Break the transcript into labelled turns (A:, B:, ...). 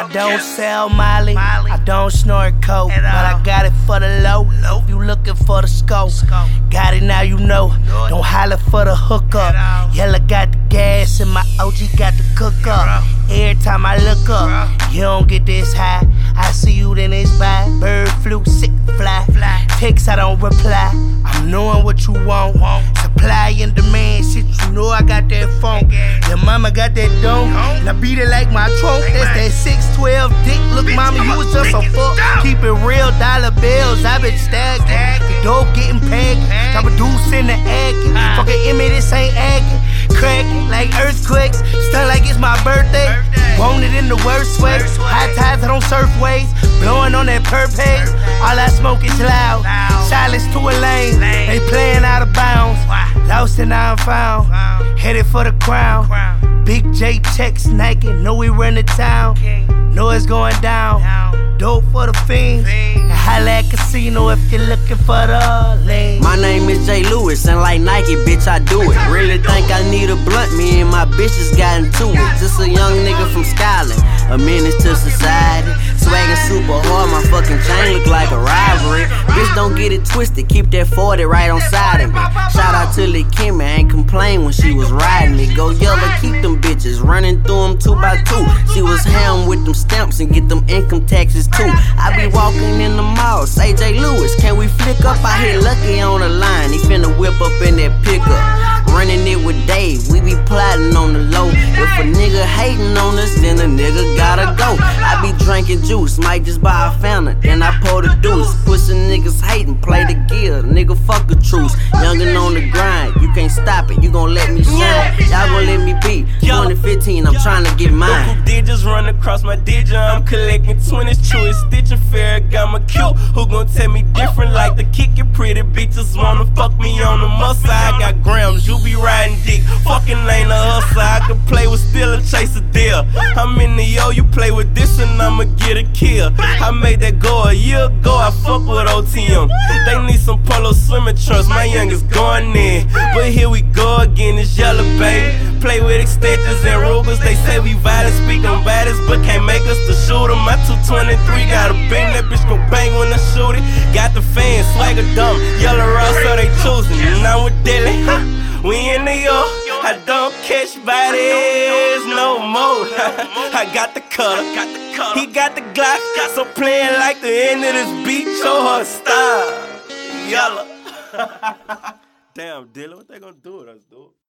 A: I don't sell Molly, I don't snort coke, but I got it for the low. If you looking for the scope, got it now you know. Don't holler for the hookup. Yella got the gas and my OG got the cook up. Every time I look up, you don't get this high. I see you, then it's by. Bird flu, sick fly. Text, I don't reply. I'm knowing what you want. Supply and demand, shit, you know I got that funk. Your mama got that dome, and I beat it like my trunk. That's that 612 dick. Look, mama, you was just a fuck. Keep it real, dollar bills, I been stacking. The dope getting packed, drop a deuce in the acting. Fucking Emmy, this ain't acting. Cracking like earthquakes, stun like it's my birthday. Want it in the worst way. High tides, I don't surf waves. Blowing on that perp haze. All I smoke is loud. Silence to a lane. They playing out of bounds. Lost and now I'm found. Headed for the crown. Big J checks Nike. Know we run the town. Know it's going down. Dope for the fiends. And holla at casino if you're looking for the lane.
B: My name is Jay Lewis, and like Nike, bitch, I do it. Really think I need a blunt, me and my bitches got into it. Just a young nigga from Skyland, a menace to society. Swaggin' super hard, my fucking chain look like a rivalry. Bitch, don't get it twisted, keep that 40 right on side of me. Shout out to Lil' Kimmy, ain't complain when she was riding me. Go yellow, keep them bitches running through them 2 by 2. She was ham with them stamps and get them income taxes too. I be walking in the mall, say Jay Lewis, can we flick up? I hit Lucky on the line, he finna whip up in that pickup. Running it with Dave, we be plotting on the low. If a nigga hating on us, then a nigga gotta go. I be drinking juice, might just buy a fountain, then I pour the deuce. Pussy niggas hating, play the gear, nigga fuck a truce. Youngin' on the grind, you can't stop it, you gon' let me shine. Y'all gon' let me beat. 2015, I'm tryna get mine.
C: Who did just run across my digit? I'm collecting 20s, true, it's stitching fair, got my cute. Who gon' tell me different? Like the kick it, pretty bitches wanna fuck me on the muscle. I got grams, you be riding dick, fucking ain't a hustle. I can play with still and chase a deal. I'm in the yo, you play with this and I'ma get a kill. I made that go a year ago, I fuck with OTM. They need some polo swimming trunks, my youngest going in. But here we go again, it's yellow, baby. Play with extensions and Rugers, they say we violent, speak on baddest, but can't make us the shooter. My 223 got a bang, that bitch gon' bang when I shoot it. Got the fans, swagger dumb, yellow rock, so they choosing. And I'm with Dilly, we in New York, I don't catch bodies no more. I got the cutter, he got the Glock, so playing like the end of this beat, show her style, yellow. Damn, Dylan, what they gonna do with us, dude?